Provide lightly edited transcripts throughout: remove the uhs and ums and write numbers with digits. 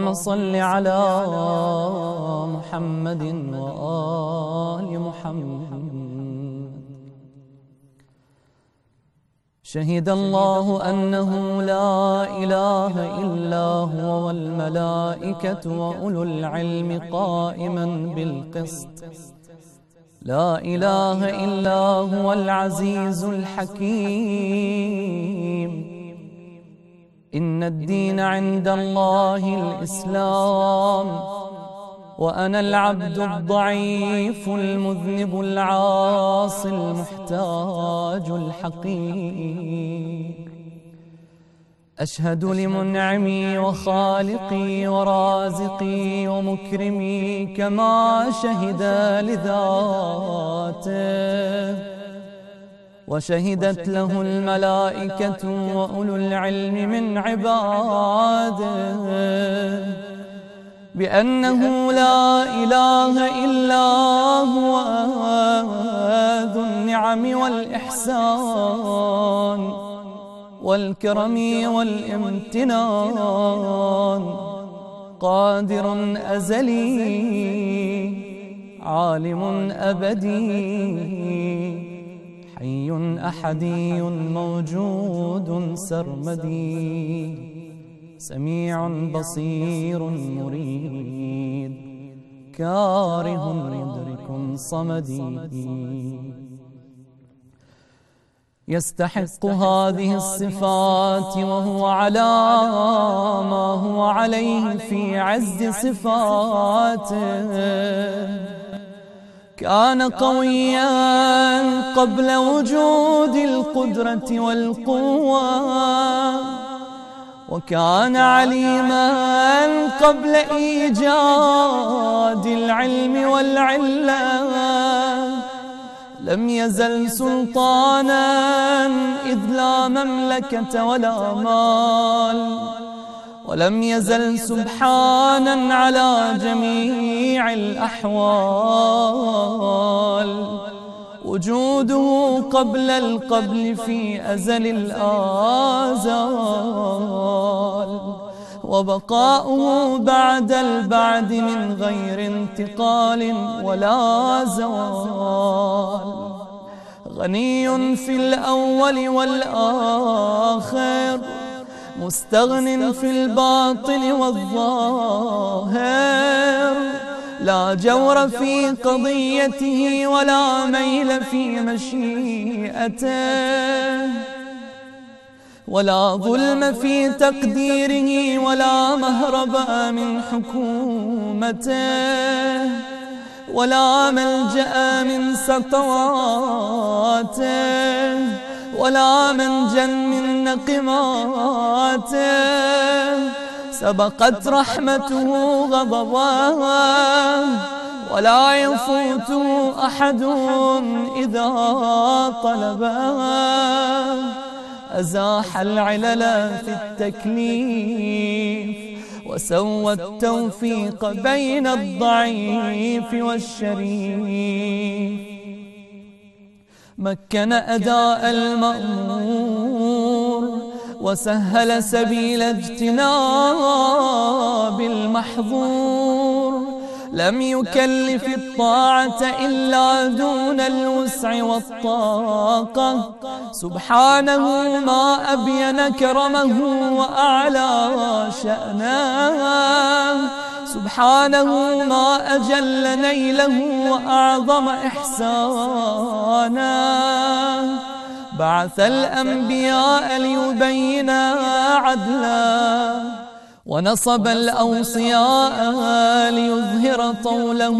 اللهم صل على محمد وآل محمد. شهد الله أنه لا إله إلا هو والملائكة وأولو العلم قائما بالقسط. لا إله إلا هو العزيز الحكيم. إن الدين عند الله الإسلام، وأنا العبد الضعيف المذنب العاصي المحتاج الحقير. أشهد لمنعمي وخالقي ورازقي ومكرمي كما شهد لذاته، وشهدت له الملائكة وأولو العلم من عباده بأنه لا إله إلا هو ذو النعم والإحسان والكرم والامتنان، قادر أزلي عالم أبدي، حي أحدي موجود سرمدي، سميع بصير مريد، كاره مدرك صمدي. يستحق هذه الصفات وهو على ما هو عليه في عز صفاته. كان قويا قبل وجود القدرة والقوة، وكان عليما قبل إيجاد العلم والعلة. لم يزل سلطانا إذ لا مملكة ولا مال، ولم يزل سبحانا على جميع الأحوال. وجوده قبل القبل في أزل الآزال، وبقاؤه بعد البعد من غير انتقال ولا زوال. غني في الأول والآخر، مستغن في الباطن والظاهر. لا جور في قضيته ولا ميل في مشيئته، ولا ظلم في تقديره ولا مهرب من حكومته، ولا ملجأ من سطواته، ولا منجا من نقماته. سبقت رحمته غضبه، ولا يفوته أحد إذا طلبه. أزاح العلل في التكليف، وسوى التوفيق بين الضعيف والشريف. مكن أداء المأمور، وسهل سبيل اجتناب المحظور. لم يكلف الطاعة إلا دون الوسع والطاقة. سبحانه ما أبين كرمه وأعلى شأنه، سبحانه ما أجل نيله وأعظم إحسانه. بعث الأنبياء ليبين عدلا، ونصب الأوصياء ليظهر طوله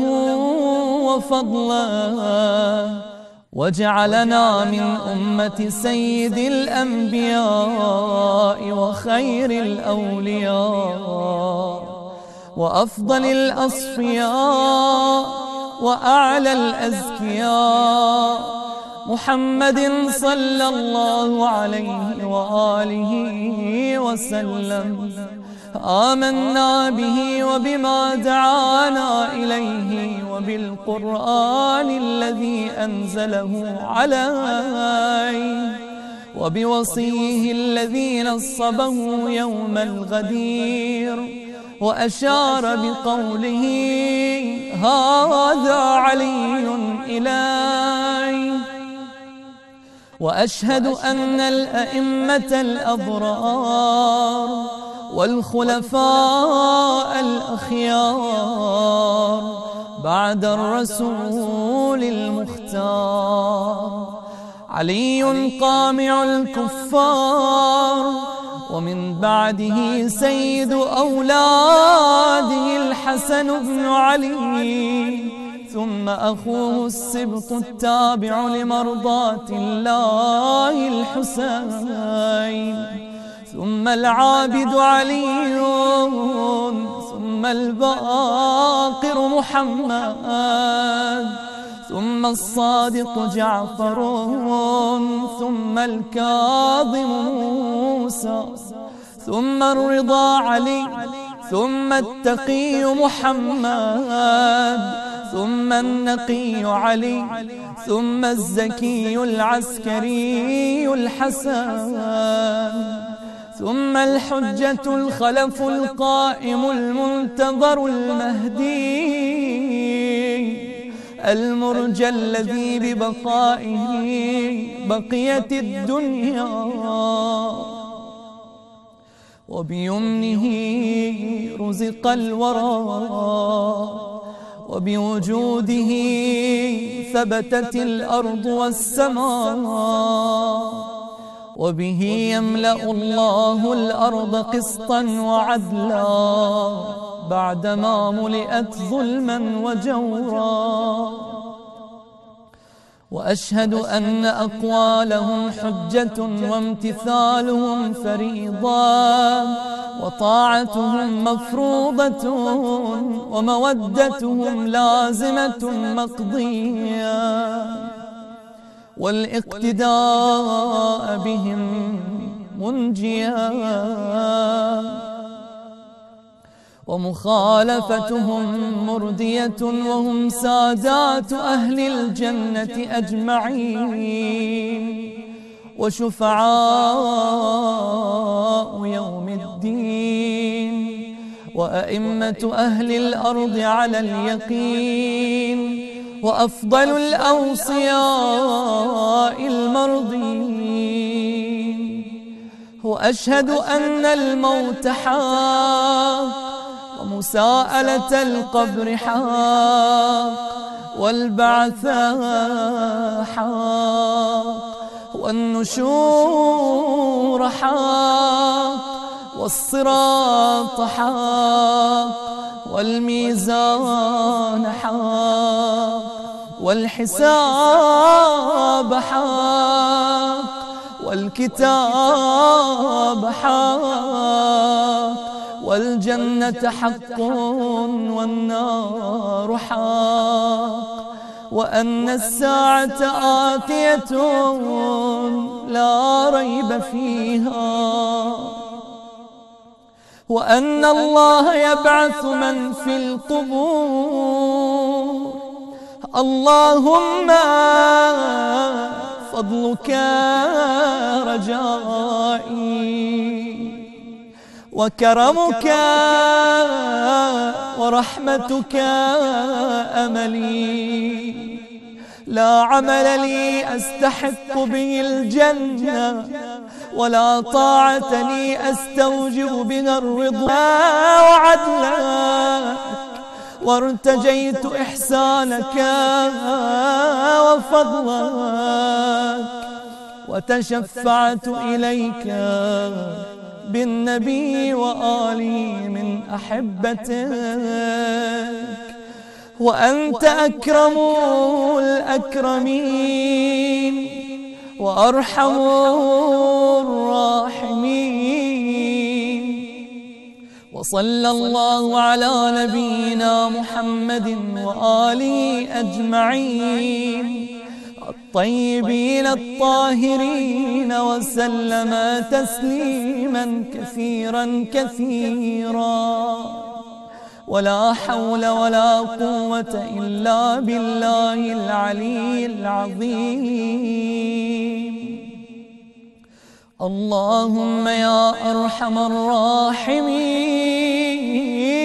وفضله. وجعلنا من أمة سيد الأنبياء وخير الأولياء وأفضل الأصفياء وأعلى الأزكياء، محمد صلى الله عليه وآله وسلم. آمنا به وبما دعانا إليه، وبالقرآن الذي أنزله عليه، وبوصيه الذي نصبه يوم الغدير، وأشار بقوله هذا علي إلي. وأشهد أن الأئمة الأبرار والخلفاء الأخيار بعد الرسول المختار علي قامع الكفار، ومن بعده سيد أولاده الحسن بن علي، ثم أخوه السبط التابع لمرضاة الله الحسين، ثم العابد علي، ثم الباقر محمد، ثم الصادق جعفر، ثم الكاظم موسى، ثم الرضا علي، ثم التقي محمد، ثم النقي علي، ثم الزكي العسكري الحسن، ثم الحجة الخلف القائم المنتظر المهدي المرجى الذي ببقائه بقيت الدنيا، وبيمنه رزق الورى، وبوجوده ثبتت الأرض والسماء، وبه يملأ الله الأرض قسطا وعدلا بعدما ملئت ظلما وجورا. وأشهد أن أقوالهم حجة وامتثالهم فريضة، وطاعتهم مفروضة، ومودتهم لازمة مقضية، والاقتداء بهم منجيا، ومخالفتهم مردية، وهم سادات أهل الجنة أجمعين، وشفعاء يوم الدين، وأئمة أهل الأرض على اليقين، وأفضل الأوصياء المرضين. وأشهد أن الموت حق، ومساءلة القبر حق، والبعث حق، والنشور حق، والصراط حق، والميزان حق، والحساب حق، والكتاب حق، والجنة حق والنار حق، وأن الساعة آتية لا ريب فيها، وأن الله يبعث من في القبور. اللهم فضلك رجائي، وكرمك ورحمتك أملي، لا عمل لي أستحق به الجنة، ولا طاعة لي أستوجب بها الرضا وعدلك، وارتجيت إحسانك وفضلك، وتشفعت إليك بالنبي وآله من أحبتك، وأنت أكرم الأكرمين وأرحم الراحمين. وصلى الله على نبينا محمد وآله أجمعين الطيبين الطاهرين، وسلم تسليما كثيرا كثيرا. ولا حول ولا قوة إلا بالله العلي العظيم. اللهم يا أرحم الراحمين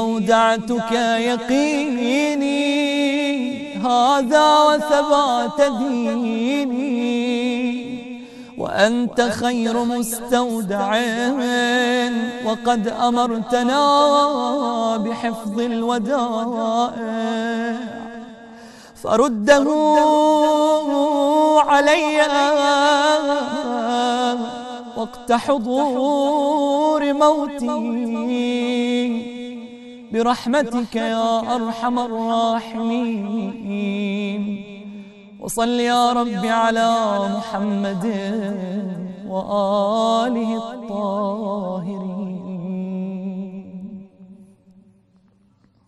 أودعتك يقيني هذا وثبات ديني، وأنت خير مستودع وقد أمرتنا بحفظ الودائع، فرده علي وقت حضور موتي برحمتك يا أرحم الراحمين. وصل يا رب على محمد وآله الطاهرين.